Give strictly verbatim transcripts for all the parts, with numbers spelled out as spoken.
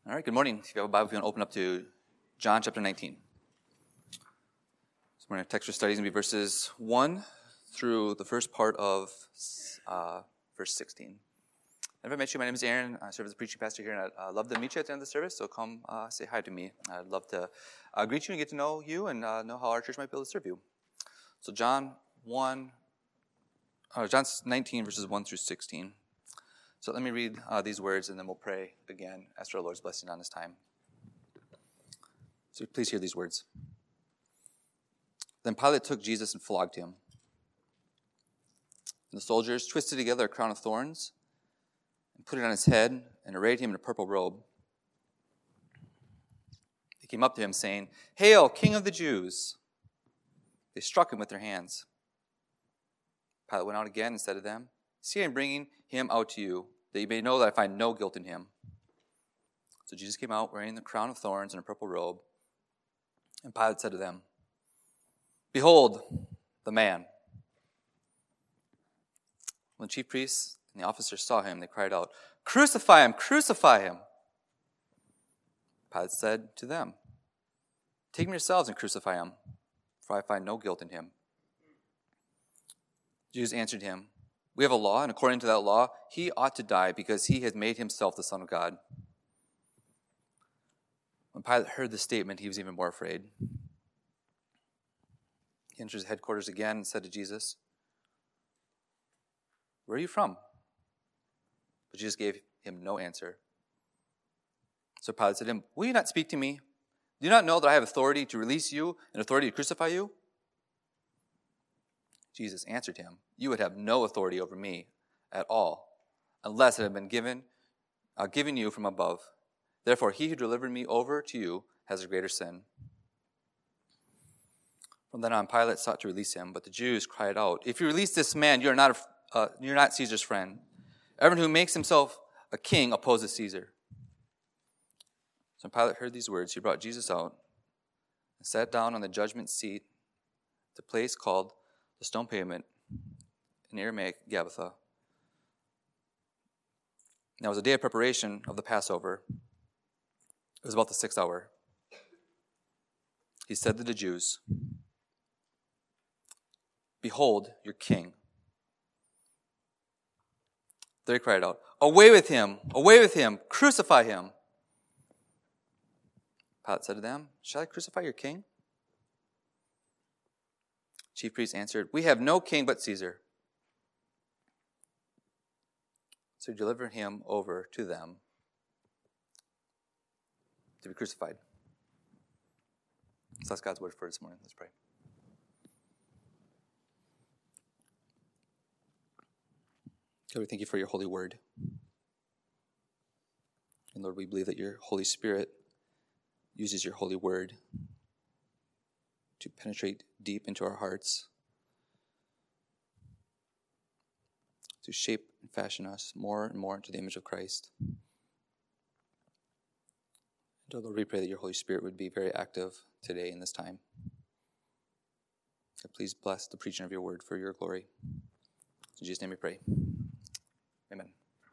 All right, good morning. If you have a Bible, if you want to open up to John chapter nineteen. This morning our text for study is going to be verses one through the first part of uh, verse sixteen. I've never met you. My name is Aaron. I serve as a preaching pastor here, and I'd uh, love to meet you at the end of the service, so come uh, say hi to me. I'd love to uh, greet you and get to know you and uh, know how our church might be able to serve you. So John one, uh, John nineteen, verses one through sixteen. So let me read uh, these words, and then we'll pray again, ask for our Lord's blessing on this time. So please hear these words. Then Pilate took Jesus and flogged him. And the soldiers twisted together a crown of thorns and put it on his head and arrayed him in a purple robe. They came up to him, saying, "Hail, King of the Jews!" They struck him with their hands. Pilate went out again and said to them, "See, I am bringing him out to you, that you may know that I find no guilt in him." So Jesus came out wearing the crown of thorns and a purple robe. And Pilate said to them, "Behold, the man." When the chief priests and the officers saw him, they cried out, "Crucify him! Crucify him!" Pilate said to them, "Take him yourselves and crucify him, for I find no guilt in him." The Jews answered him, "We have a law, and according to that law, he ought to die because he has made himself the Son of God." When Pilate heard this statement, he was even more afraid. He entered his headquarters again and said to Jesus, "Where are you from?" But Jesus gave him no answer. So Pilate said to him, "Will you not speak to me? Do you not know that I have authority to release you and authority to crucify you?" Jesus answered him, "You would have no authority over me at all, unless it had been given, uh, given you from above. Therefore, he who delivered me over to you has a greater sin." From then on, Pilate sought to release him, but the Jews cried out, "If you release this man, you are not a, uh, you're not Caesar's friend. Everyone who makes himself a king opposes Caesar." So when Pilate heard these words, he brought Jesus out and sat down on the judgment seat, the place called the Stone Pavement, in Aramaic, Gabbatha. Now it was a day of preparation of the Passover. It was about the sixth hour. He said to the Jews, "Behold your king." They cried out, "Away with him! Away with him! Crucify him!" Pilate said to them, "Shall I crucify your king?" Chief priests answered, "We have no king but Caesar." So he delivered him over to them to be crucified. So that's God's word for this morning. Let's pray. God, we thank you for your holy word. And Lord, we believe that your Holy Spirit uses your holy word to penetrate deep into our hearts, to shape and fashion us more and more into the image of Christ. And Lord, we pray that your Holy Spirit would be very active today in this time. So please bless the preaching of your word for your glory. In Jesus' name we pray. Amen.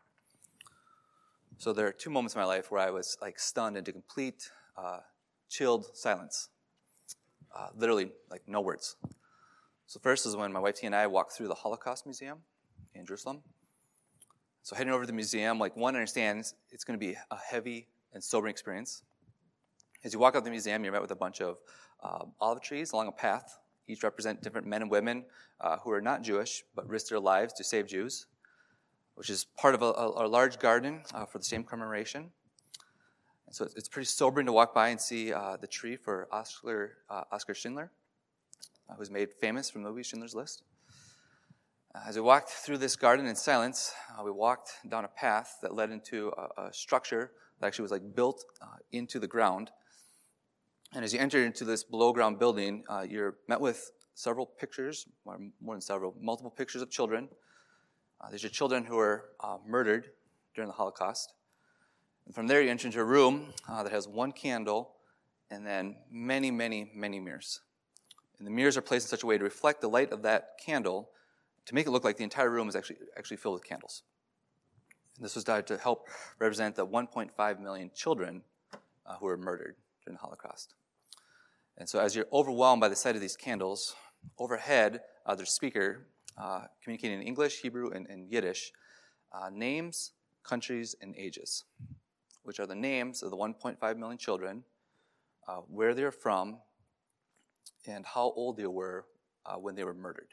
So there are two moments in my life where I was like stunned into complete uh, chilled silence. Uh, literally, like no words. So first is when my wife T and I walked through the Holocaust Museum in Jerusalem. So heading over to the museum, like one understands it's going to be a heavy and sobering experience. As you walk out the museum, you're met with a bunch of uh, olive trees along a path. Each represent different men and women uh, who are not Jewish, but risked their lives to save Jews, which is part of a, a, a large garden uh, for the same commemoration. And so it's pretty sobering to walk by and see uh, the tree for Oscar, uh, Oscar Schindler, uh, who's made famous from the movie Schindler's List. Uh, as we walked through this garden in silence, uh, we walked down a path that led into a, a structure that actually was like built uh, into the ground. And as you enter into this below-ground building, uh, you're met with several pictures, or more than several, multiple pictures of children. Uh, these are children who were uh, murdered during the Holocaust. And from there, you enter into a room uh, that has one candle and then many, many, many mirrors. And the mirrors are placed in such a way to reflect the light of that candle to make it look like the entire room is actually actually filled with candles. This was done to help represent the one point five million children uh, who were murdered during the Holocaust. And so as you're overwhelmed by the sight of these candles, overhead, uh, there's a speaker uh, communicating in English, Hebrew, and, and Yiddish, uh, names, countries, and ages, which are the names of the one point five million children, uh, where they're from, and how old they were uh, when they were murdered.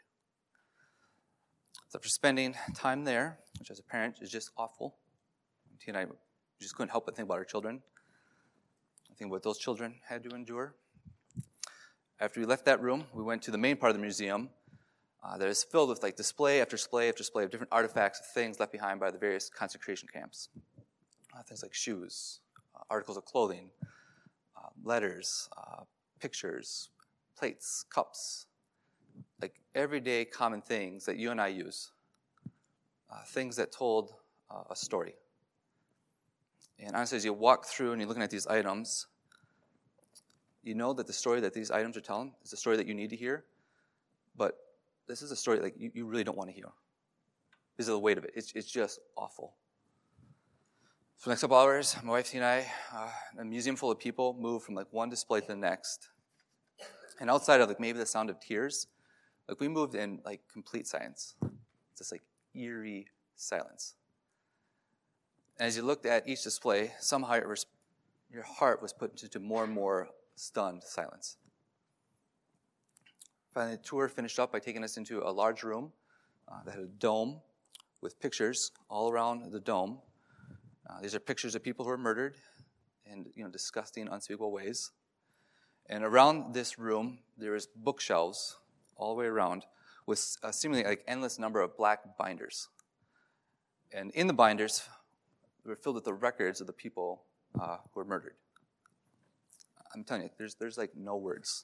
So after spending time there, which as a parent is just awful, T and I just couldn't help but think about our children. I think what those children had to endure. After we left that room, we went to the main part of the museum uh, that is filled with like display after display after display of different artifacts, things left behind by the various concentration camps. Uh, things like shoes, uh, articles of clothing, uh, letters, uh, pictures, plates, cups, like everyday common things that you and I use, uh, things that told uh, a story. And honestly, as you walk through and you're looking at these items, you know that the story that these items are telling is the story that you need to hear, but this is a story like you, you really don't want to hear because of the weight of it. It's, it's just awful. For the next couple hours, my wife and I, uh, a museum full of people, moved from like one display to the next. And outside of like maybe the sound of tears, like we moved in like complete silence. It's just like eerie silence. And as you looked at each display, somehow it was, your heart was put into more and more stunned silence. Finally, the tour finished up by taking us into a large room uh, that had a dome with pictures all around the dome. Uh, these are pictures of people who were murdered in you know disgusting, unspeakable ways. And around this room, there is bookshelves all the way around with a seemingly like endless number of black binders. And in the binders, they were filled with the records of the people uh, who were murdered. I'm telling you, there's there's like no words.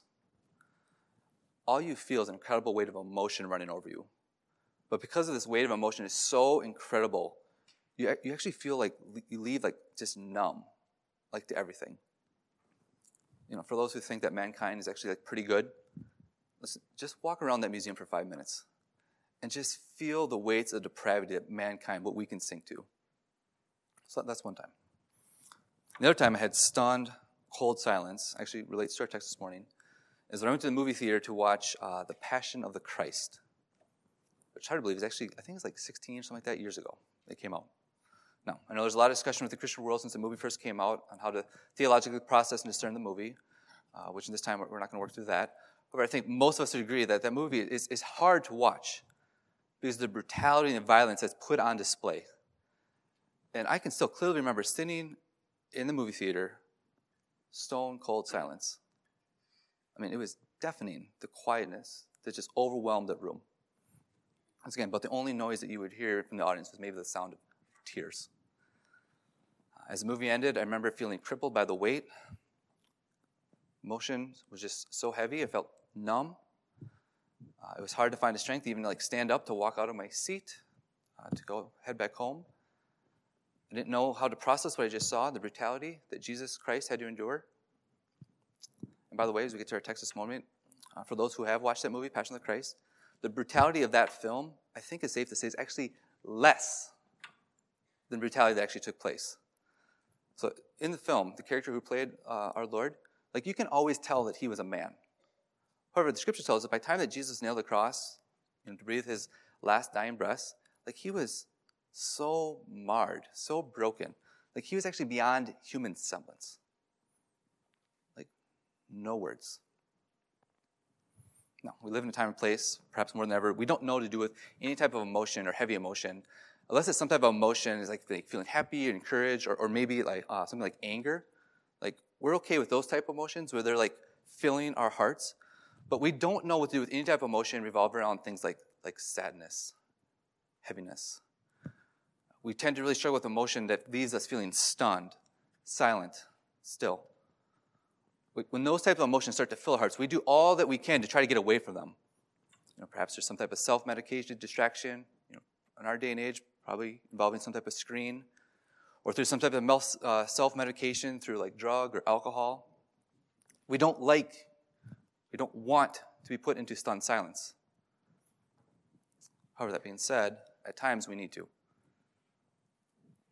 All you feel is an incredible weight of emotion running over you. But because of this weight of emotion is so incredible, you you actually feel like you leave like just numb, like to everything. You know, for those who think that mankind is actually like pretty good, listen, just walk around that museum for five minutes and just feel the weights of depravity of mankind, what we can sink to. So that's one time. The other time I had stunned, cold silence, actually relates to our text this morning, is when I went to the movie theater to watch uh, The Passion of the Christ, which hard to believe is actually, I think it's like sixteen or something like that years ago it came out. Now, I know there's a lot of discussion with the Christian world since the movie first came out on how to theologically process and discern the movie, uh, which in this time we're not going to work through that. However, I think most of us would agree that that movie is, is hard to watch because of the brutality and violence that's put on display. And I can still clearly remember sitting in the movie theater, stone cold silence. I mean, it was deafening, the quietness that just overwhelmed the room. Once again, but the only noise that you would hear from the audience was maybe the sound of tears. As the movie ended, I remember feeling crippled by the weight. Emotion was just so heavy, I felt numb. Uh, it was hard to find the strength to even like stand up to walk out of my seat, uh, to go head back home. I didn't know how to process what I just saw, the brutality that Jesus Christ had to endure. And by the way, as we get to our text this moment, uh, for those who have watched that movie, Passion of the Christ, the brutality of that film, I think it's safe to say, is actually less than brutality that actually took place. So in the film, the character who played uh, our Lord, like you can always tell that he was a man. However, the scripture tells us that by the time that Jesus nailed the cross, you know, to breathe his last dying breaths, like he was so marred, so broken, like he was actually beyond human semblance. Like no words. No, we live in a time and place, perhaps more than ever, we don't know what to do with any type of emotion or heavy emotion, unless it's some type of emotion, is like, like feeling happy or encouraged, or, or maybe like uh, something like anger. Like we're okay with those type of emotions where they're like filling our hearts, but we don't know what to do with any type of emotion revolving around things like like sadness, heaviness. We tend to really struggle with emotion that leaves us feeling stunned, silent, still. When those types of emotions start to fill our hearts, we do all that we can to try to get away from them. You know, perhaps there's some type of self-medication, distraction. You know, in our day and age, probably involving some type of screen, or through some type of uh, self-medication through like drug or alcohol. We don't like, we don't want to be put into stunned silence. However, that being said, at times we need to.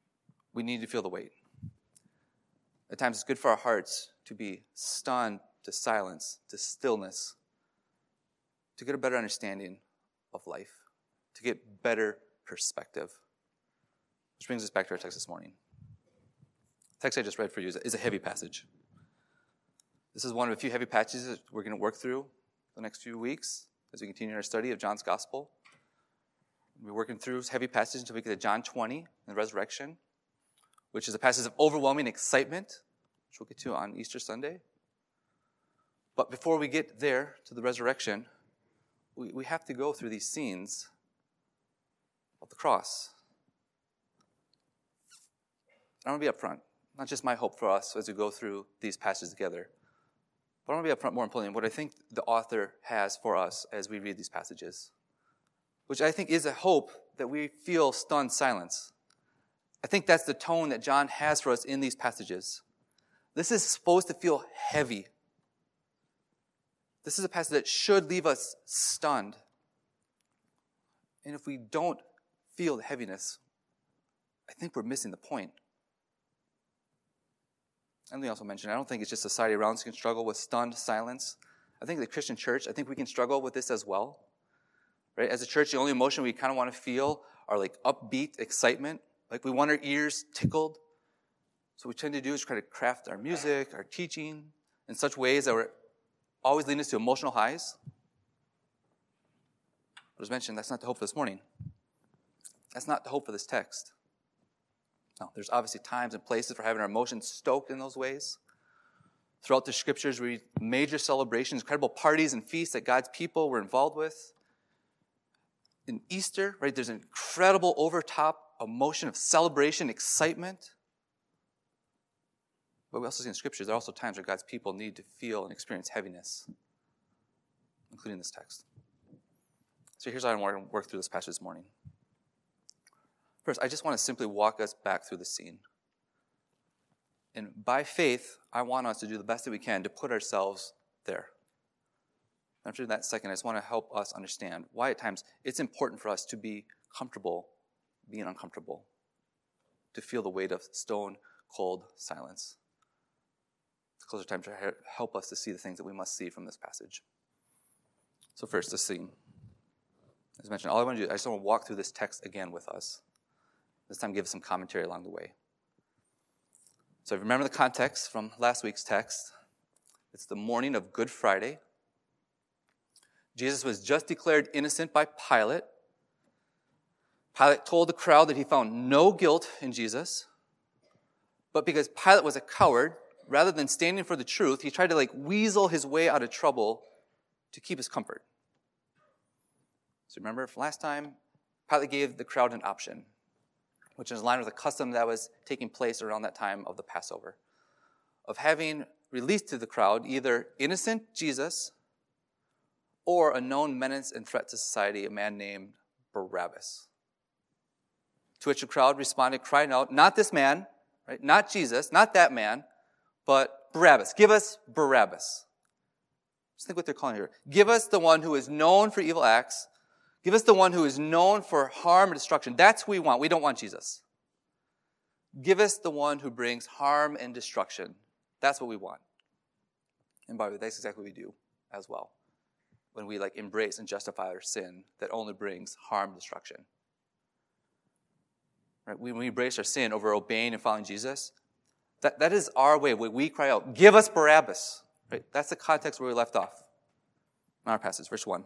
we need to feel the weight. At times, it's good for our hearts to be stunned to silence, to stillness, to get a better understanding of life, to get better perspective. Which brings us back to our text this morning. The text I just read for you is a heavy passage. This is one of a few heavy passages that we're going to work through the next few weeks as we continue our study of John's Gospel. We're working through heavy passages until we get to John twenty, the resurrection, which is a passage of overwhelming excitement, which we'll get to on Easter Sunday. But before we get there to the resurrection, we, we have to go through these scenes of the cross. I want to be upfront. Not just my hope for us as we go through these passages together, but I want to be upfront more importantly what I think the author has for us as we read these passages, which I think is a hope that we feel stunned silence. I think that's the tone that John has for us in these passages. This is supposed to feel heavy. This is a passage that should leave us stunned. And if we don't feel the heaviness, I think we're missing the point. And let me also mention, I don't think it's just society around us can struggle with stunned silence. I think the Christian church, I think we can struggle with this as well. Right? As a church, the only emotion we kind of want to feel are like upbeat excitement. Like we want our ears tickled. So what we tend to do is try to craft our music, our teaching, in such ways that we're always leading us to emotional highs. But as mentioned, that's not the hope for this morning. That's not the hope for this text. No, there's obviously times and places for having our emotions stoked in those ways. Throughout the scriptures, we read major celebrations, incredible parties and feasts that God's people were involved with. In Easter, right, there's an incredible over-top emotion of celebration, excitement. But we also see in scriptures, there are also times where God's people need to feel and experience heaviness, including this text. So here's how I want to work through this passage this morning. First, I just want to simply walk us back through the scene. And by faith, I want us to do the best that we can to put ourselves there. After that second, I just want to help us understand why at times it's important for us to be comfortable being uncomfortable, to feel the weight of stone cold silence. It's a closer time to help us to see the things that we must see from this passage. So first, the scene. As mentioned, all I want to do, I just want to walk through this text again with us. This time give some commentary along the way. So if you remember the context from last week's text, it's the morning of Good Friday. Jesus was just declared innocent by Pilate. Pilate told the crowd that he found no guilt in Jesus. But because Pilate was a coward, rather than standing for the truth, he tried to like weasel his way out of trouble to keep his comfort. So remember from last time, Pilate gave the crowd an option, which is in line with a custom that was taking place around that time of the Passover, of having released to the crowd either innocent Jesus or a known menace and threat to society, a man named Barabbas. To which the crowd responded, crying out, not this man, right? Not Jesus, not that man, but Barabbas. Give us Barabbas. Just think what they're calling here. Give us the one who is known for evil acts. Give us the one who is known for harm and destruction. That's who we want. We don't want Jesus. Give us the one who brings harm and destruction. That's what we want. And by the way, that's exactly what we do as well. When we like embrace and justify our sin that only brings harm and destruction. Right? When we embrace our sin over obeying and following Jesus, that, that is our way. When we cry out, give us Barabbas. Right? That's the context where we left off. In our passage, verse one.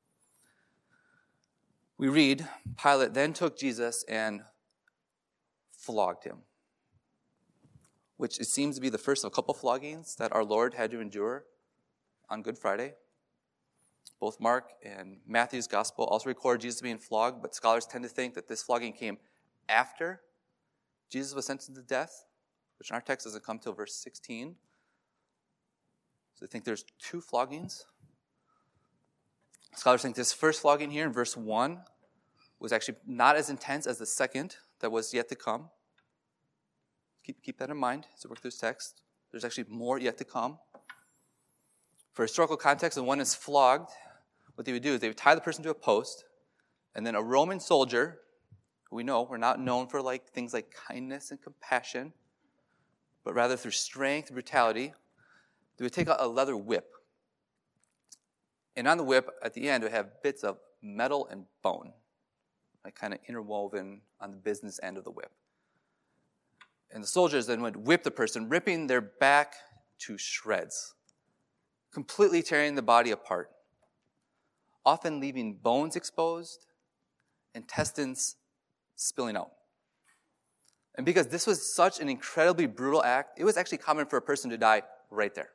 We read, Pilate then took Jesus and flogged him. Which it seems to be the first of a couple floggings that our Lord had to endure on Good Friday. Both Mark and Matthew's gospel also record Jesus being flogged, but scholars tend to think that this flogging came after Jesus was sentenced to death, which in our text doesn't come till verse sixteen. So they think there's two floggings. Scholars think this first flogging here in verse one was actually not as intense as the second that was yet to come. Keep, keep that in mind as we work through this text. There's actually more yet to come. For historical context, when one is flogged, what they would do is they would tie the person to a post, and then a Roman soldier who we know were not known for like things like kindness and compassion, but rather through strength and brutality, they would take a leather whip. And on the whip, at the end, it would have bits of metal and bone, like kind of interwoven on the business end of the whip. And the soldiers then would whip the person, ripping their back to shreds, completely tearing the body apart, often leaving bones exposed, intestines spilling out. And because this was such an incredibly brutal act, it was actually common for a person to die right there.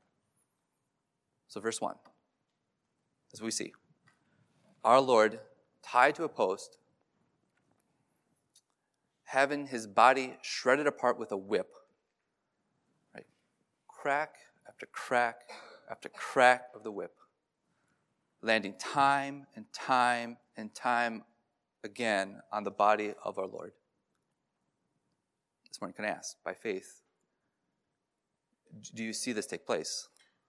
So verse one, as we see, our Lord tied to a post, having his body shredded apart with a whip, right? Crack after crack after crack of the whip, landing time and time and time again on the body of our Lord. This morning, can I ask, by faith, do you see this take place?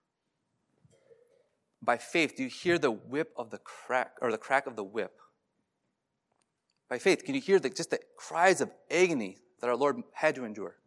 By faith, do you hear the whip of the crack, or the crack of the whip? By faith, can you hear the, just the cries of agony that our Lord had to endure?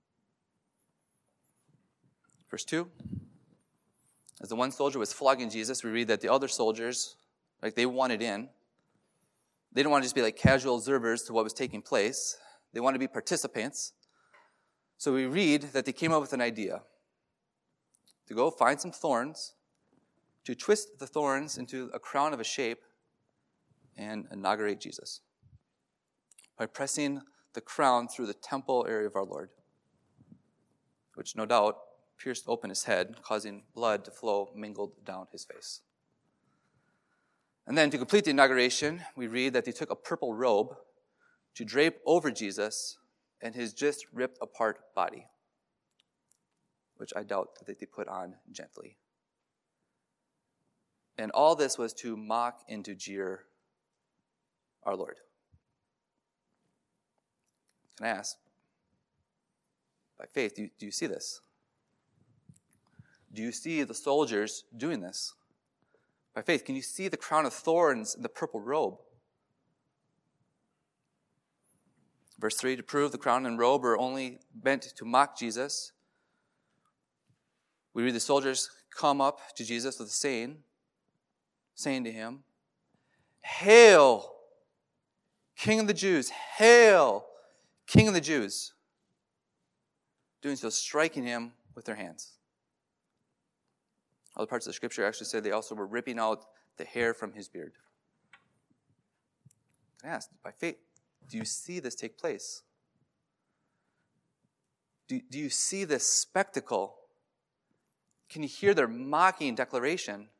Verse two, as the one soldier was flogging Jesus, we read that the other soldiers, like they wanted in. They didn't want to just be like casual observers to what was taking place. They wanted to be participants. So we read that they came up with an idea to go find some thorns, to twist the thorns into a crown of a shape, and inaugurate Jesus by pressing the crown through the temple area of our Lord, which no doubt pierced open his head, causing blood to flow mingled down his face. And then to complete the inauguration, we read that they took a purple robe to drape over Jesus and his just ripped apart body, which I doubt that they put on gently. And all this was to mock and to jeer our Lord. Can I ask, by faith, do you, do you see this? Do you see the soldiers doing this? By faith, can you see the crown of thorns and the purple robe? Verse three, to prove the crown and robe are only meant to mock Jesus, we read the soldiers come up to Jesus with a saying, saying to him, "Hail, King of the Jews! Hail, King of the Jews!" Doing so, striking him with their hands. Other parts of the scripture actually say they also were ripping out the hair from his beard. I asked, by faith, do you see this take place? Do, do you see this spectacle? Can you hear their mocking declaration?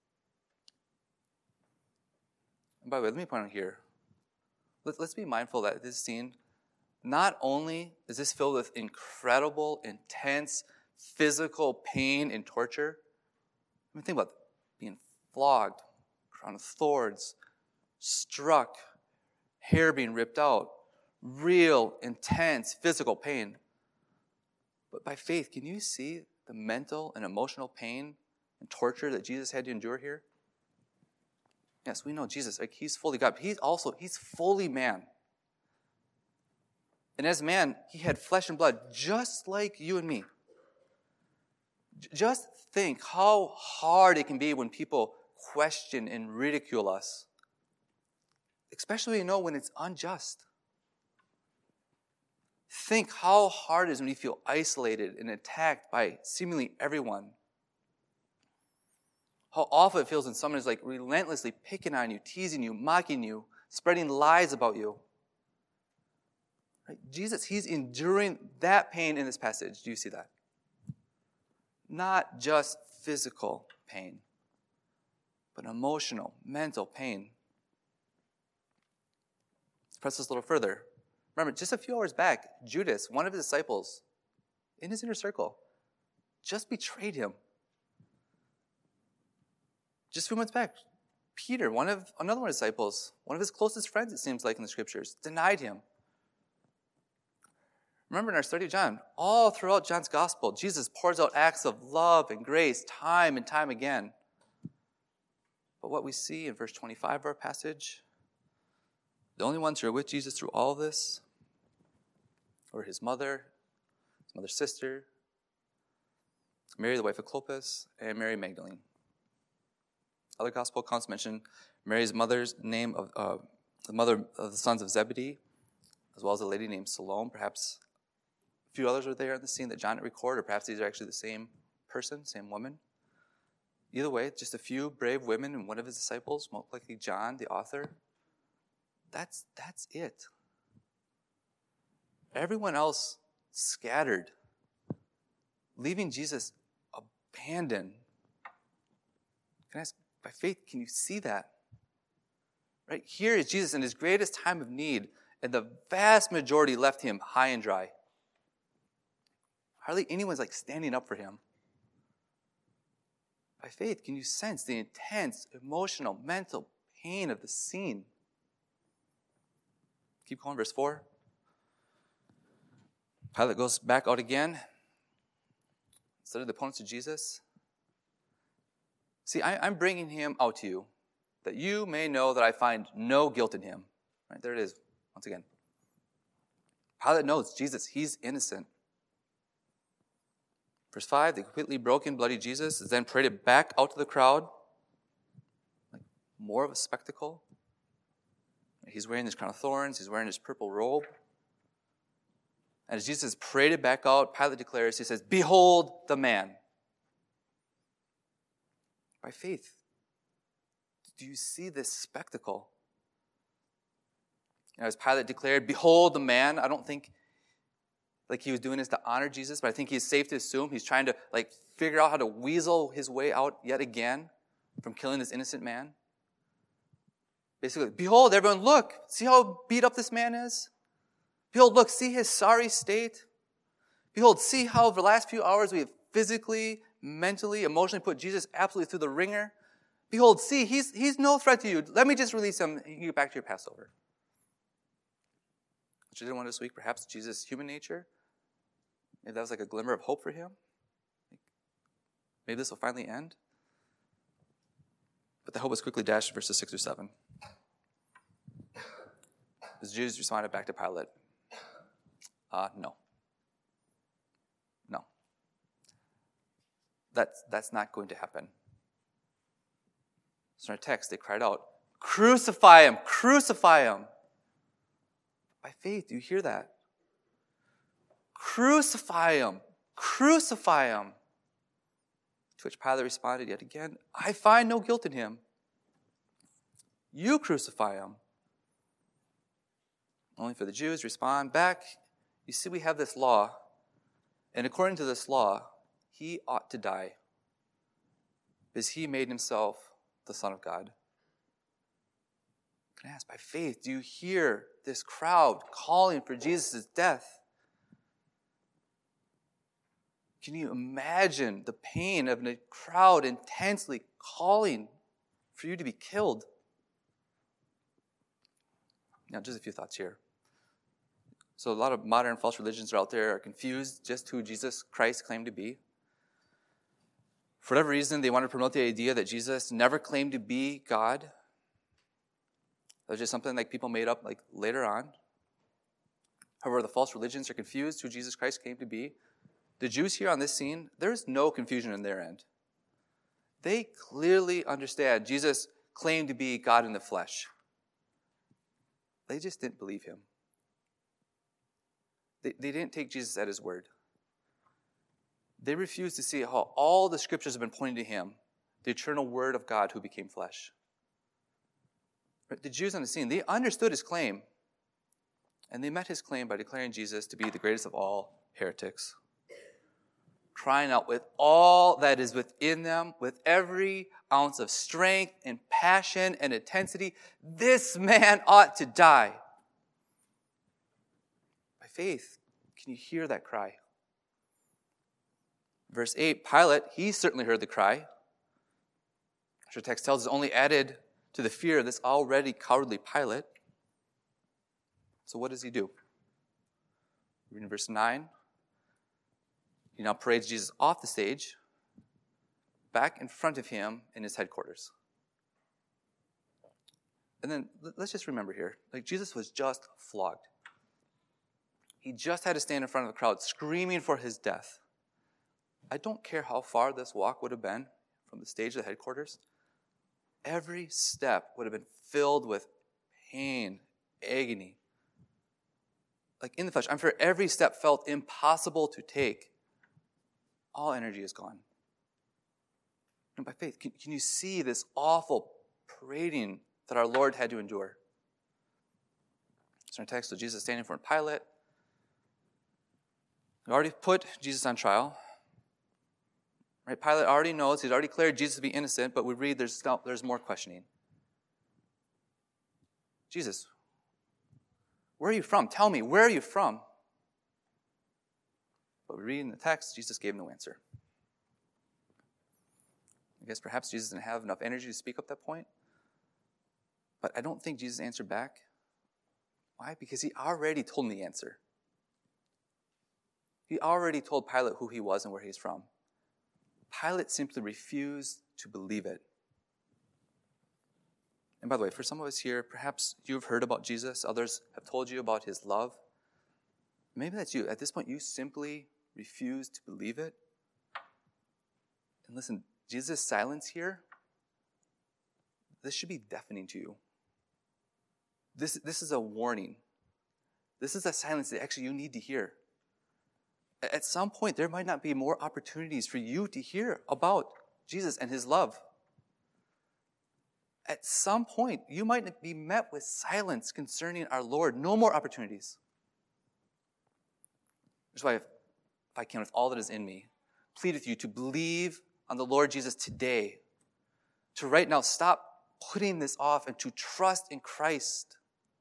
And by the way, let me point out here, let, let's be mindful that this scene, not only is this filled with incredible, intense, physical pain and torture. I mean, think about being flogged, crown of thorns, struck, hair being ripped out, real, intense, physical pain. But by faith, can you see the mental and emotional pain and torture that Jesus had to endure here? Yes, we know Jesus, like he's fully God, but he's also, he's fully man. And as man, he had flesh and blood, just like you and me. Just think how hard it can be when people question and ridicule us. Especially, you know, when it's unjust. Think how hard it is when you feel isolated and attacked by seemingly everyone. How awful it feels when someone is like relentlessly picking on you, teasing you, mocking you, spreading lies about you. Right? Jesus, he's enduring that pain in this passage. Do you see that? Not just physical pain, but emotional, mental pain. Let's press this a little further. Remember, just a few hours back, Judas, one of his disciples, in his inner circle, just betrayed him. Just a few months back, Peter, one of another one of his disciples, one of his closest friends, it seems like in the scriptures, denied him. Remember in our study of John, all throughout John's gospel, Jesus pours out acts of love and grace time and time again. But what we see in verse twenty-five of our passage, The only ones who are with Jesus through all of this were his mother, his mother's sister, Mary, the wife of Clopas, and Mary Magdalene. Other gospel accounts mention Mary's mother's name of uh, the mother of the sons of Zebedee, as well as a lady named Salome. Perhaps a few others were there in the scene that John didn't record, or perhaps these are actually the same person, same woman. Either way, just a few brave women and one of his disciples, most likely John, the author. That's, that's it. Everyone else scattered, leaving Jesus abandoned. Can I ask, by faith, can you see that? Right here is Jesus in his greatest time of need, and the vast majority left him high and dry. Hardly anyone's like standing up for him. By faith, can you sense the intense emotional, mental pain of the scene? Keep going, verse four. Pilate goes back out again. Instead of the opponents of Jesus. See, I, I'm bringing him out to you, that you may know that I find no guilt in him. Right, there it is, once again. Pilate knows Jesus, he's innocent. Verse five, the completely broken, bloody Jesus is then paraded back out to the crowd. Like more of a spectacle. He's wearing this crown of thorns. He's wearing his purple robe. And as Jesus is paraded back out, Pilate declares, he says, "Behold the man." By faith, do you see this spectacle? You know, as Pilate declared, "Behold the man," I don't think like he was doing this to honor Jesus, but I think he's safe to assume he's trying to like figure out how to weasel his way out yet again from killing this innocent man. Basically, behold, everyone, look, see how beat up this man is? Behold, look, see his sorry state? Behold, see how over the last few hours we have physically, mentally, emotionally put Jesus absolutely through the ringer? Behold, see, he's, he's no threat to you. Let me just release him and you can get back to your Passover. Which I didn't want this week, perhaps Jesus' human nature. Maybe that was like a glimmer of hope for him. Maybe this will finally end. But the hope was quickly dashed in verses six or seven. The Jews responded back to Pilate. Uh, no. No. That's, that's not going to happen. So in our text, they cried out, "Crucify him! Crucify him!" By faith, do you hear that? Crucify him! Crucify him! To which Pilate responded yet again, "I find no guilt in him. You crucify him." Only for the Jews to respond back, "You see, we have this law, and according to this law, he ought to die, because he made himself the Son of God." Can I ask, by faith, do you hear this crowd calling for Jesus' death? Can you imagine the pain of a crowd intensely calling for you to be killed? Now, just a few thoughts here. So a lot of modern false religions are out there are confused just who Jesus Christ claimed to be. For whatever reason, they want to promote the idea that Jesus never claimed to be God. That was just something like people made up like later on. However, the false religions are confused who Jesus Christ claimed to be. The Jews here on this scene, there's no confusion on their end. They clearly understand Jesus claimed to be God in the flesh. They just didn't believe him. They, they didn't take Jesus at his word. They refused to see how all the scriptures have been pointing to him, the eternal word of God who became flesh. But the Jews on the scene, they understood his claim, and they met his claim by declaring Jesus to be the greatest of all heretics, crying out with all that is within them, with every ounce of strength and passion and intensity, "This man ought to die." By faith, can you hear that cry? Verse eight, Pilate, he certainly heard the cry. Which the text tells us only added to the fear of this already cowardly Pilate. So what does he do? Reading verse nine. He now parades Jesus off the stage, back in front of him in his headquarters. And then let's just remember here, like Jesus was just flogged. He just had to stand in front of the crowd screaming for his death. I don't care how far this walk would have been from the stage to the headquarters. Every step would have been filled with pain, agony. Like in the flesh, I'm sure every step felt impossible to take. All energy is gone. And by faith, can, can you see this awful parading that our Lord had to endure? So in our text, so Jesus is standing in front of Pilate. We already put Jesus on trial. Right? Pilate already knows, he's already declared Jesus to be innocent, but we read there's, there's more questioning. Jesus, where are you from? Tell me, where are you from? But we read in the text, Jesus gave no answer. I guess perhaps Jesus didn't have enough energy to speak up that point. But I don't think Jesus answered back. Why? Because he already told me the answer. He already told Pilate who he was and where he's from. Pilate simply refused to believe it. And by the way, for some of us here, perhaps you've heard about Jesus. Others have told you about his love. Maybe that's you. At this point, you simply refuse to believe it. And listen, Jesus' silence here, this should be deafening to you. This, this is a warning. This is a silence that actually you need to hear. At some point, there might not be more opportunities for you to hear about Jesus and his love. At some point, you might be met with silence concerning our Lord. No more opportunities. That's why, if, if I can, with all that is in me, plead with you to believe on the Lord Jesus today. To right now stop putting this off and to trust in Christ.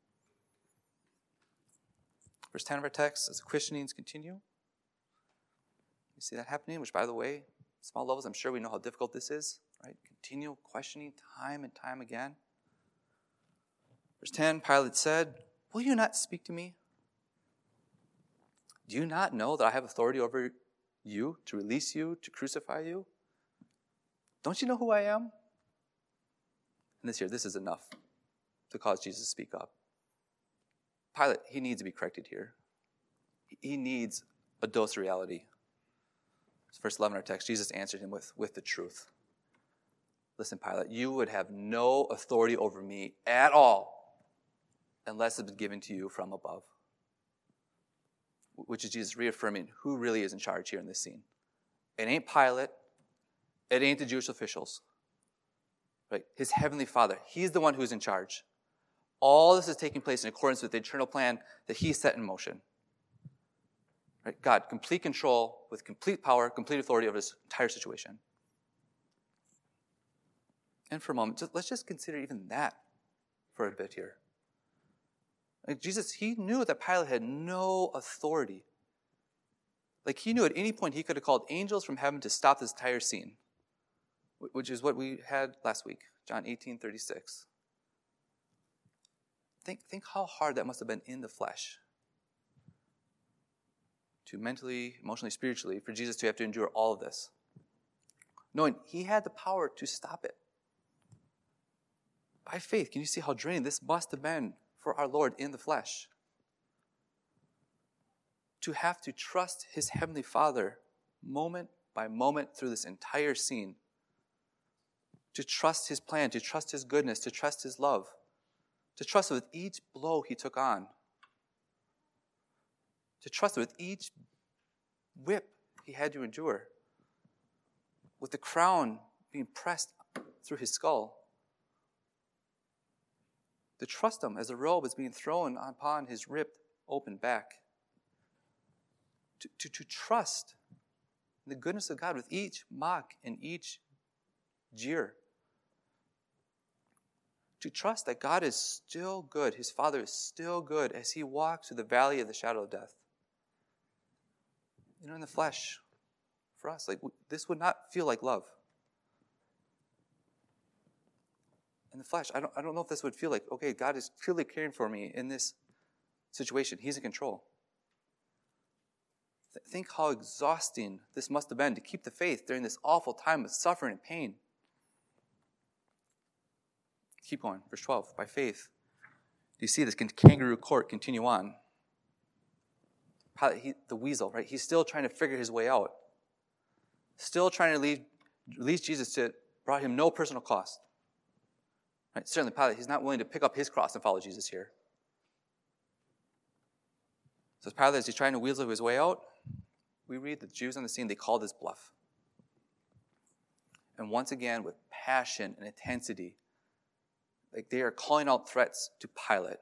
Verse ten of our text, as the questionings continue. You see that happening, which, by the way, small levels, I'm sure we know how difficult this is, right? Continual questioning time and time again. Verse ten, Pilate said, "Will you not speak to me? Do you not know that I have authority over you to release you, to crucify you? Don't you know who I am?" And this here, this is enough to cause Jesus to speak up. Pilate, he needs to be corrected here. He needs a dose of reality. Verse eleven of our text, Jesus answered him with, with the truth. "Listen, Pilate, you would have no authority over me at all unless it was given to you from above." Which is Jesus reaffirming who really is in charge here in this scene. It ain't Pilate. It ain't the Jewish officials. Right? His heavenly Father. He's the one who's in charge. All this is taking place in accordance with the eternal plan that he set in motion. Right? God, complete control with complete power, complete authority over this entire situation. And for a moment, just, let's just consider even that for a bit here. Like Jesus, he knew that Pilate had no authority. Like he knew at any point he could have called angels from heaven to stop this entire scene, which is what we had last week, John eighteen thirty-six. Think, think how hard that must have been in the flesh to mentally, emotionally, spiritually, for Jesus to have to endure all of this, knowing he had the power to stop it. By faith, can you see how draining this must have been for our Lord in the flesh? To have to trust his heavenly Father moment by moment through this entire scene. To trust his plan, to trust his goodness, to trust his love. To trust with each blow he took on. To trust with each whip he had to endure. With the crown being pressed through his skull. To trust him as the robe is being thrown upon his ripped, open back. To, to, to trust in the goodness of God with each mock and each jeer. To trust that God is still good, his Father is still good as he walks through the valley of the shadow of death. You know, in the flesh, for us, like this would not feel like love. In the flesh, I don't, I don't know if this would feel like, okay, God is clearly caring for me in this situation. He's in control. Th- think how exhausting this must have been to keep the faith during this awful time of suffering and pain. Keep going. Verse twelve. By faith. Do you see this kangaroo court continue on? Pilate, he, the weasel, right? He's still trying to figure his way out. Still trying to lead, release Jesus to brought him no personal cost. Right? Certainly Pilate, he's not willing to pick up his cross and follow Jesus here. So as Pilate, as he's trying to weasel his way out, we read the Jews on the scene, they call this bluff. And once again, with passion and intensity, like they are calling out threats to Pilate.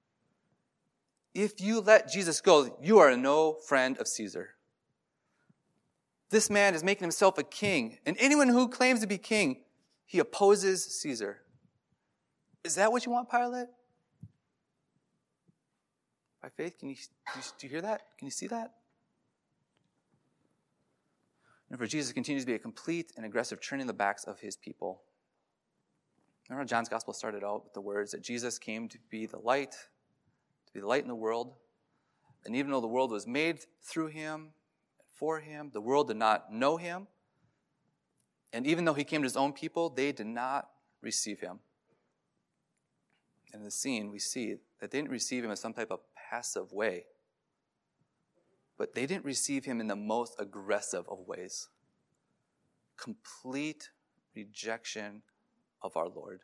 If you let Jesus go, you are no friend of Caesar. This man is making himself a king, and anyone who claims to be king, he opposes Caesar. Is that what you want, Pilate? By faith, can you, do you, do you hear that? Can you see that? And for Jesus continues to be a complete and aggressive turning the backs of his people. Remember how John's gospel started out with the words that Jesus came to be the light, to be the light in the world. And even though the world was made through him, for him, the world did not know him. And even though he came to his own people, they did not receive him. And in the scene, we see that they didn't receive him in some type of passive way. But they didn't receive him in the most aggressive of ways. Complete rejection of our Lord.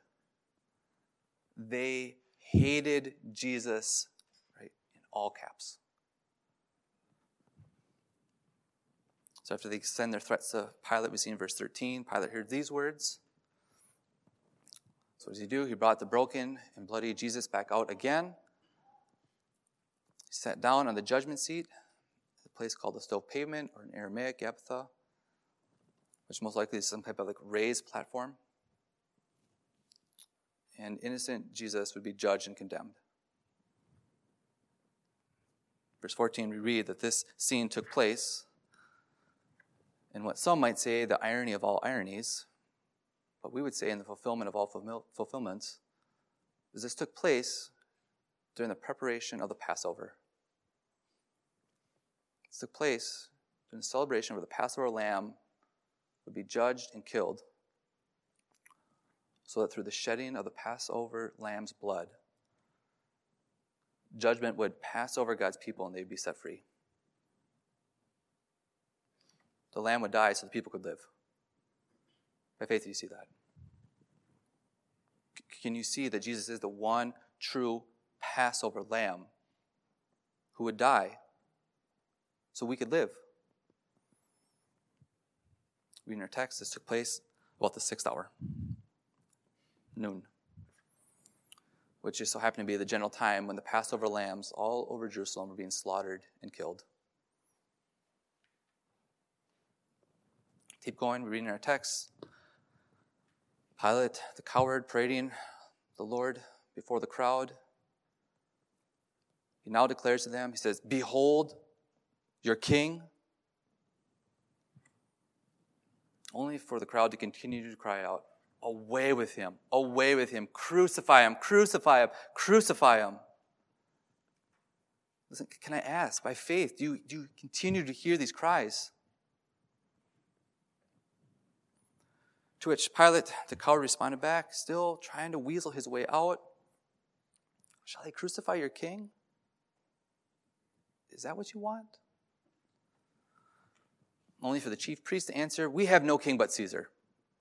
They hated Jesus, right, in all caps. So after they send their threats to Pilate, we see in verse thirteen, Pilate heard these words. So what does he do? He brought the broken and bloody Jesus back out again. He sat down on the judgment seat, a place called the stove pavement, or in Aramaic, Gabbatha, which most likely is some type of like raised platform. And innocent Jesus would be judged and condemned. Verse fourteen, we read that this scene took place in what some might say the irony of all ironies, but we would say in the fulfillment of all fulfill- fulfillments, is this took place during the preparation of the Passover. This took place during the celebration where the Passover lamb would be judged and killed, so that through the shedding of the Passover lamb's blood, judgment would pass over God's people and they'd be set free. The lamb would die so the people could live. By faith, do you see that? C- can you see that Jesus is the one true Passover lamb who would die so we could live? Reading our text, this took place about the sixth hour, noon, which just so happened to be the general time when the Passover lambs all over Jerusalem were being slaughtered and killed. Keep going, we're reading our text. Pilate, the coward, parading the Lord before the crowd. He now declares to them, he says, "Behold, your king." Only for the crowd to continue to cry out, "Away with him, away with him, crucify him, crucify him, crucify him." Listen, can I ask, by faith, do you, do you continue to hear these cries? To which Pilate, the coward, responded back, still trying to weasel his way out. "Shall I crucify your king? Is that what you want?" Only for the chief priest to answer, "We have no king but Caesar."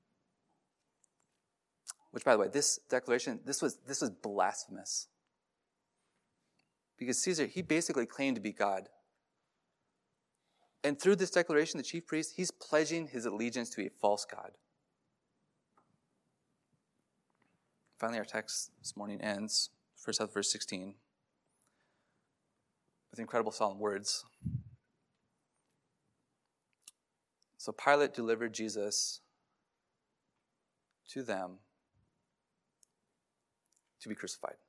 Which, by the way, this declaration, this was, this was blasphemous. Because Caesar, he basically claimed to be God. And through this declaration, the chief priest, he's pledging his allegiance to a false god. Finally, our text this morning ends, first half of verse sixteen, with incredible solemn words. So Pilate delivered Jesus to them to be crucified.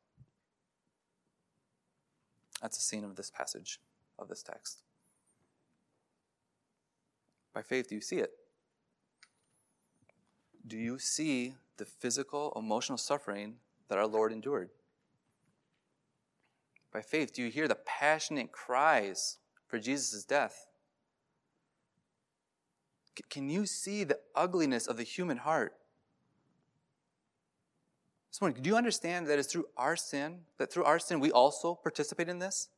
That's the scene of this passage, of this text. By faith, do you see it? Do you see the physical, emotional suffering that our Lord endured? By faith, do you hear the passionate cries for Jesus' death? C- can you see the ugliness of the human heart? This morning, do you understand that it's through our sin, that through our sin we also participate in this?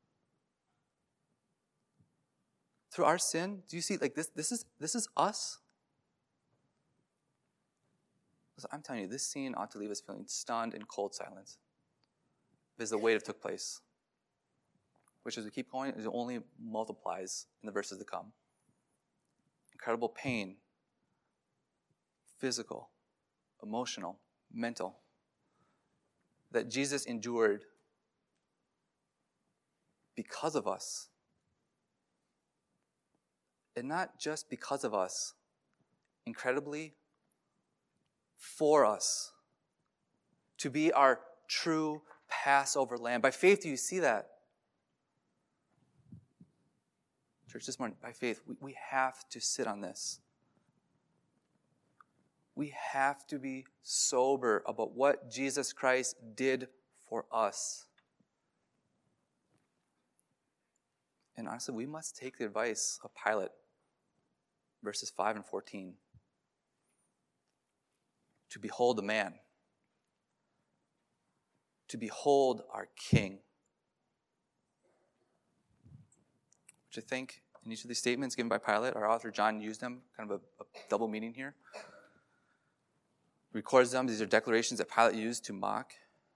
Through our sin, do you see, like this, this is this is us? Listen, I'm telling you, this scene ought to leave us feeling stunned in cold silence. Because the weight of it took place. Which, as we keep going, it only multiplies in the verses to come. Incredible pain, physical, emotional, mental, that Jesus endured because of us. And not just because of us, incredibly, for us, to be our true Passover lamb. By faith, do you see that? Church, this morning, by faith, we, we have to sit on this. We have to be sober about what Jesus Christ did for us. And honestly, we must take the advice of Pilate, verses five and fourteen. To behold a man. To behold our King. Which I think in each of these statements given by Pilate, our author John used them, kind of a, a double meaning here. He records them. These are declarations that Pilate used to mock.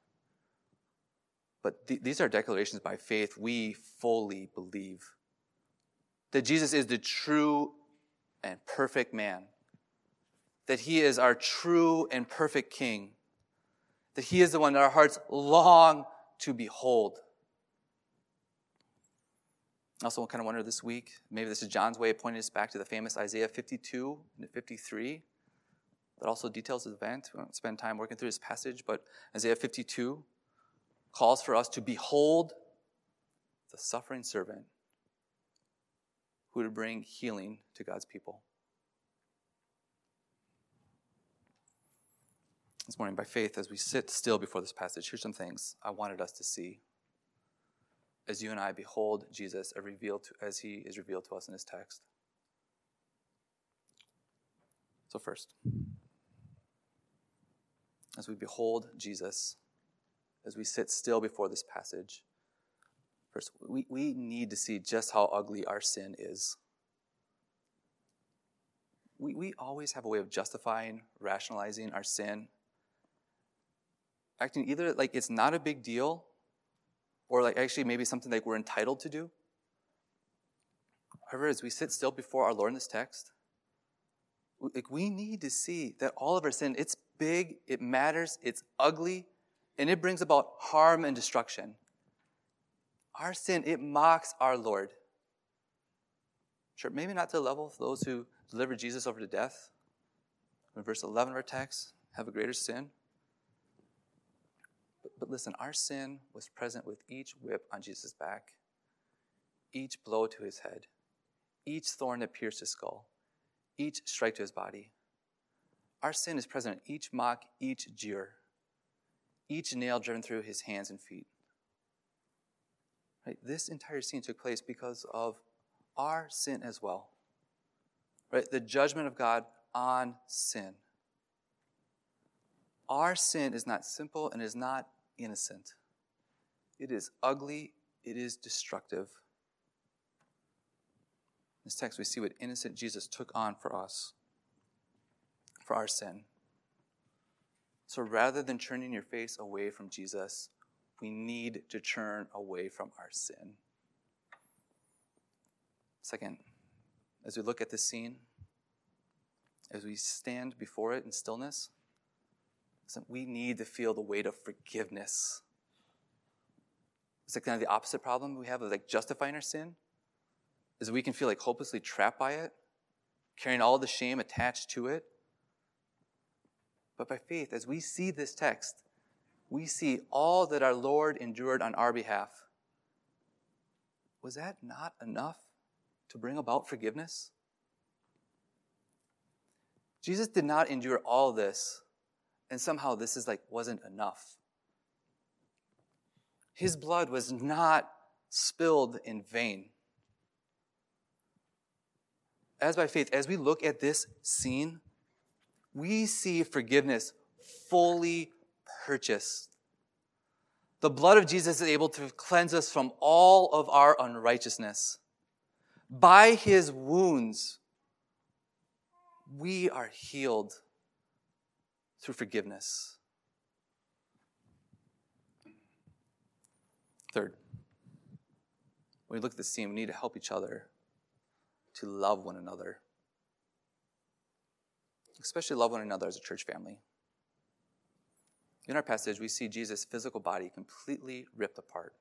But th- these are declarations by faith we fully believe. That Jesus is the true and perfect man. That he is our true and perfect King. That he is the one that our hearts long to behold. I also kind of wonder this week, maybe this is John's way of pointing us back to the famous Isaiah fifty-two and fifty-three that also details the event. We won't spend time working through this passage, but Isaiah fifty-two calls for us to behold the suffering servant who would bring healing to God's people. This morning, by faith, as we sit still before this passage, here's some things I wanted us to see as you and I behold Jesus as, revealed to, as he is revealed to us in this text. So first, as we behold Jesus, as we sit still before this passage, first, we, we need to see just how ugly our sin is. We, we always have a way of justifying, rationalizing our sin, acting either like it's not a big deal, or like actually maybe something like we're entitled to do. However, as we sit still before our Lord in this text, like we need to see that all of our sin, it's big, it matters, it's ugly, and it brings about harm and destruction. Our sin, it mocks our Lord. Sure, maybe not to the level of those who delivered Jesus over to death. In verse eleven of our text, have a greater sin. But, but listen, our sin was present with each whip on Jesus' back, each blow to his head, each thorn that pierced his skull, each strike to his body. Our sin is present in each mock, each jeer, each nail driven through his hands and feet. Right? This entire scene took place because of our sin as well. Right? The judgment of God on sin. Our sin is not simple and is not innocent. It is ugly. It is destructive. In this text, we see what innocent Jesus took on for us, for our sin. So rather than turning your face away from Jesus, we need to turn away from our sin. Second, as we look at this scene, as we stand before it in stillness, we need to feel the weight of forgiveness. It's like kind of the opposite problem we have of like justifying our sin, is we can feel like hopelessly trapped by it, carrying all the shame attached to it. But by faith, as we see this text, we see all that our Lord endured on our behalf. Was that not enough to bring about forgiveness? Jesus did not endure all this, and somehow this is like wasn't enough. His blood was not spilled in vain. As by faith, as we look at this scene, we see forgiveness fully, purchased. The blood of Jesus is able to cleanse us from all of our unrighteousness. By his wounds, we are healed through forgiveness. Third, when we look at this scene, we need to help each other to love one another. Especially love one another as a church family. In our passage, we see Jesus' physical body completely ripped apart,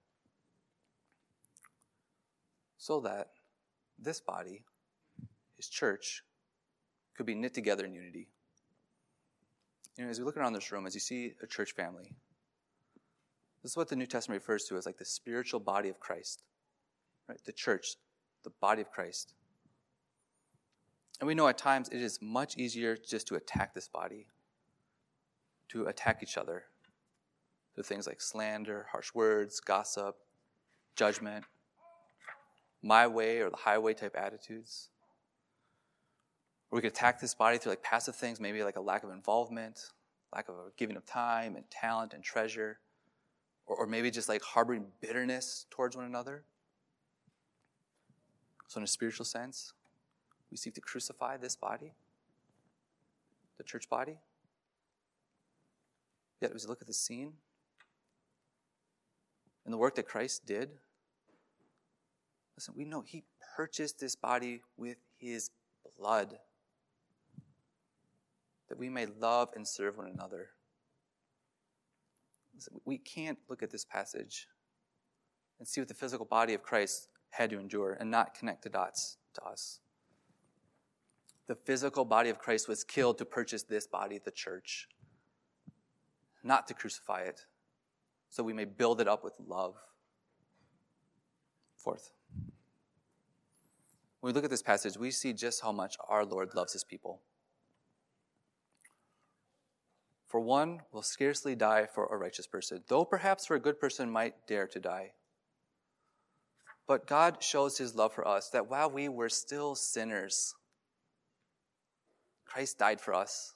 so that this body, his church, could be knit together in unity. You know, as we look around this room, as you see a church family, this is what the New Testament refers to as like the spiritual body of Christ. Right? The church, the body of Christ. And we know at times it is much easier just to attack this body, to attack each other through things like slander, harsh words, gossip, judgment, my way or the highway type attitudes. Or we could attack this body through like passive things, maybe like a lack of involvement, lack of giving of time and talent and treasure, or, or maybe just like harboring bitterness towards one another. So in a spiritual sense, we seek to crucify this body, the church body. Yet as we look at the scene and the work that Christ did, listen, we know he purchased this body with his blood, that we may love and serve one another. Listen, we can't look at this passage and see what the physical body of Christ had to endure and not connect the dots to us. The physical body of Christ was killed to purchase this body, the church, not to crucify it, so we may build it up with love. Fourth, when we look at this passage, we see just how much our Lord loves his people. For one will scarcely die for a righteous person, though perhaps for a good person might dare to die. But God shows his love for us, that while we were still sinners, Christ died for us,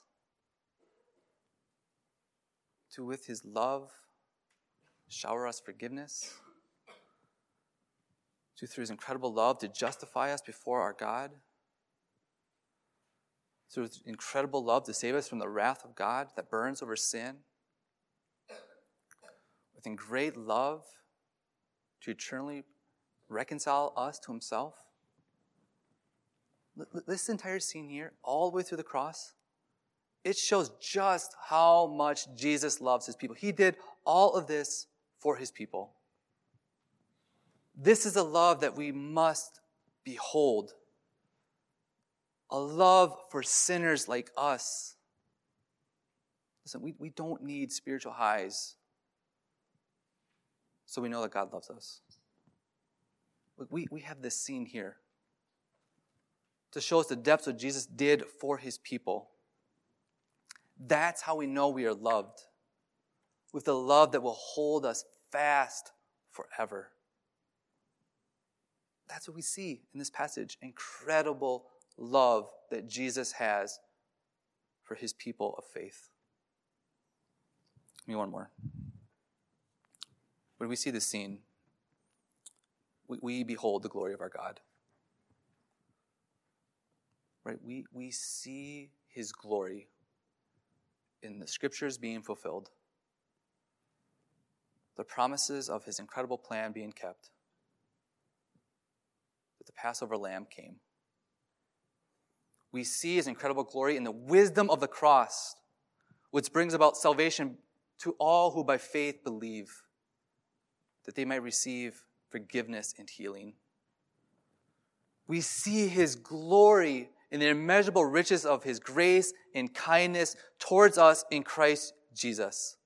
to with his love shower us forgiveness, to through his incredible love to justify us before our God, through his incredible love to save us from the wrath of God that burns over sin, with in great love to eternally reconcile us to himself. This entire scene here, all the way through the cross, it shows just how much Jesus loves his people. He did all of this for his people. This is a love that we must behold. A love for sinners like us. Listen, we, we don't need spiritual highs, so we know that God loves us. Look, we, we have this scene here to show us the depths of what Jesus did for his people. That's how we know we are loved, with the love that will hold us fast forever. That's what we see in this passage. Incredible love that Jesus has for his people of faith. Give me one more. When we see this scene, we, we behold the glory of our God. Right? We, we see his glory in the scriptures being fulfilled, the promises of his incredible plan being kept, that the Passover lamb came. We see his incredible glory in the wisdom of the cross, which brings about salvation to all who by faith believe, that they might receive forgiveness and healing. We see his glory in the immeasurable riches of his grace and kindness towards us in Christ Jesus.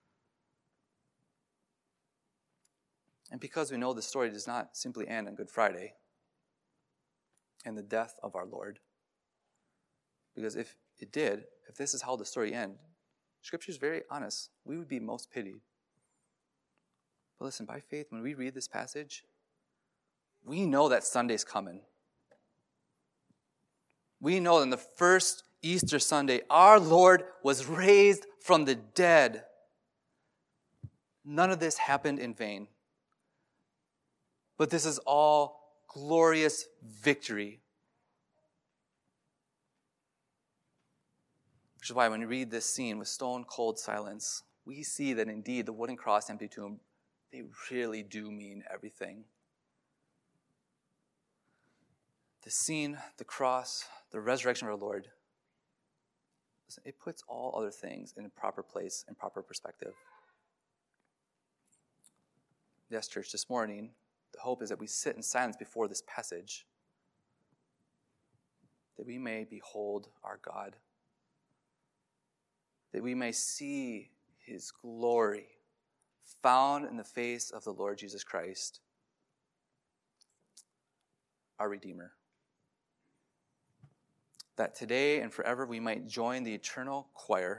And because we know the story does not simply end on Good Friday and the death of our Lord, because if it did, if this is how the story ends, Scripture is very honest. We would be most pitied. But listen, by faith, when we read this passage, we know that Sunday's coming. We know that on the first Easter Sunday, our Lord was raised from the dead. none of this happened in vain. But this is all glorious victory. Which is why when we read this scene with stone cold silence, we see that indeed the wooden cross, empty tomb, they really do mean everything. The scene, the cross, the resurrection of our Lord, it puts all other things in a proper place and proper perspective. Yes, church, this morning, the hope is that we sit in silence before this passage, that we may behold our God, that we may see his glory found in the face of the Lord Jesus Christ, our Redeemer. That today and forever we might join the eternal choir,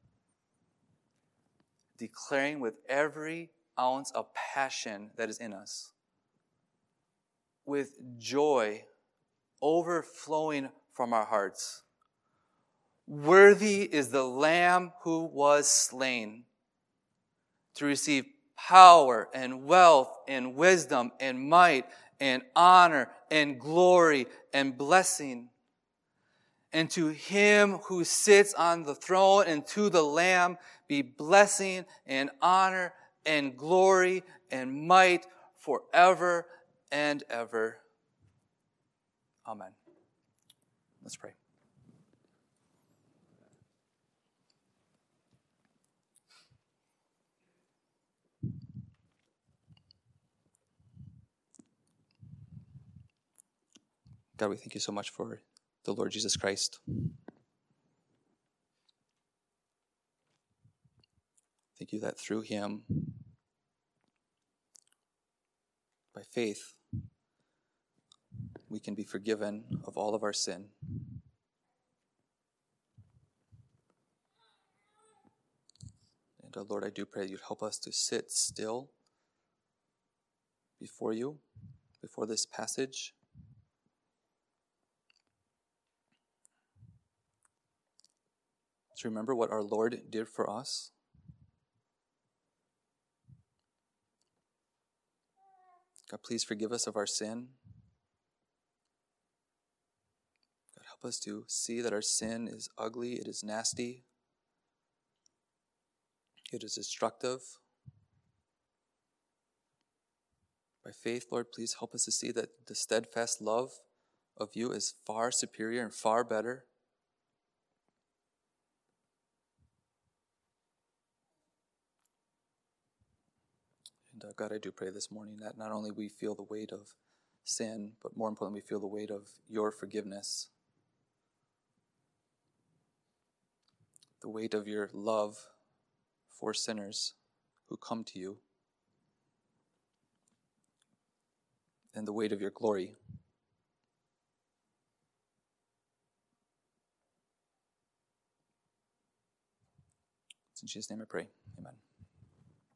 declaring with every ounce of passion that is in us, with joy overflowing from our hearts, worthy is the Lamb who was slain to receive power and wealth and wisdom and might and honor and glory and blessing. And to him who sits on the throne and to the Lamb be blessing and honor and glory and might forever and ever. Amen. Let's pray. God, we thank you so much for the Lord Jesus Christ. Thank you that through him, by faith, we can be forgiven of all of our sin. And uh, Lord, I do pray that you'd help us to sit still before you, before this passage. To remember what our Lord did for us. God, please forgive us of our sin. God, help us to see that our sin is ugly, it is nasty, it is destructive. By faith, Lord, please help us to see that the steadfast love of you is far superior and far better. And uh, God, I do pray this morning that not only we feel the weight of sin, but more importantly, we feel the weight of your forgiveness. The weight of your love for sinners who come to you. And the weight of your glory. In Jesus' name I pray. Amen.